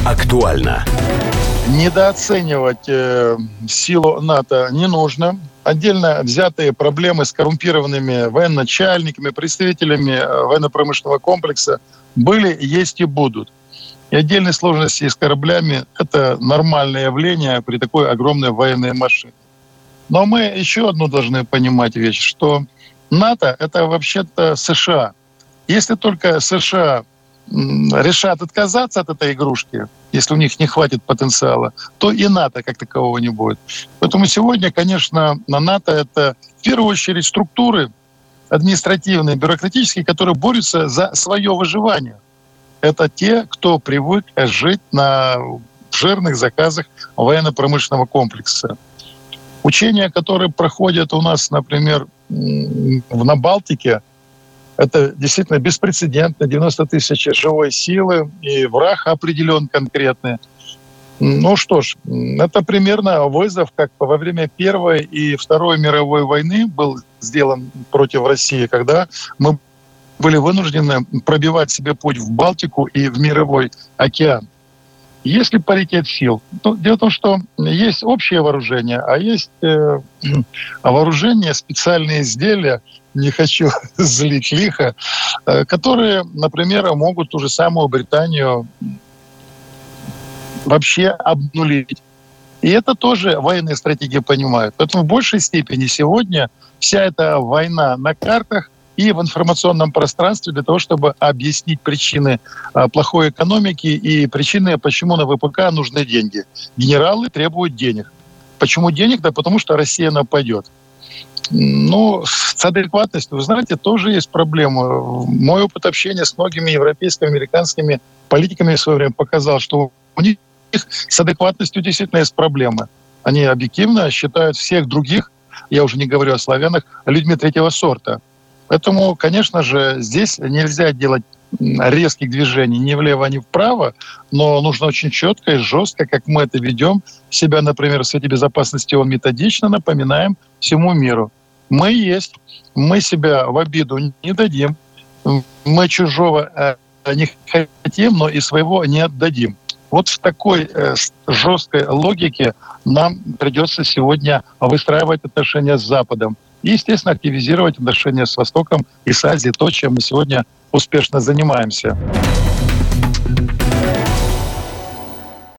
актуально. Недооценивать силу НАТО не нужно. Отдельно взятые проблемы с коррумпированными военачальниками, представителями военно-промышленного комплекса были, есть и будут. И отдельные сложности с кораблями – это нормальное явление при такой огромной военной машине. Но мы еще одну должны понимать вещь, что НАТО – это вообще-то США. Если только США решат отказаться от этой игрушки, если у них не хватит потенциала, то и НАТО как такового не будет. Поэтому сегодня, конечно, на НАТО это в первую очередь структуры административные, бюрократические, которые борются за свое выживание. Это те, кто привык жить на жирных заказах военно-промышленного комплекса. Учения, которые проходят у нас, например, на Балтике, это действительно беспрецедентно. 90 тысяч живой силы, и враг определен конкретный. Ну что ж, это примерно вызов, как во время Первой и Второй мировой войны был сделан против России, когда мы были вынуждены пробивать себе путь в Балтику и в Мировой океан. Есть ли паритет сил? Ну, дело в том, что есть общее вооружение, а есть вооружение, специальные изделия, не хочу злить лихо, которые, например, могут ту же самую Британию вообще обнулить. И это тоже военные стратегии понимают. Поэтому в большей степени сегодня вся эта война на картах и в информационном пространстве для того, чтобы объяснить причины плохой экономики и причины, почему на ВПК нужны деньги. Генералы требуют денег. Почему денег? Да потому что Россия нападет. Ну, с адекватностью, вы знаете, тоже есть проблема. Мой опыт общения с многими европейскими, американскими политиками в свое время показал, что у них с адекватностью действительно есть проблемы. Они объективно считают всех других, я уже не говорю о славянах, людьми третьего сорта. Поэтому, конечно же, здесь нельзя делать резких движений ни влево, ни вправо, но нужно очень четко и жестко, как мы это ведем себя, например, в Совете Безопасности ООН методично напоминаем всему миру. Мы есть, мы себя в обиду не дадим, мы чужого не хотим, но и своего не отдадим. Вот в такой жесткой логике нам придется сегодня выстраивать отношения с Западом. И, естественно, активизировать отношения с Востоком и с Азией, то, чем мы сегодня успешно занимаемся.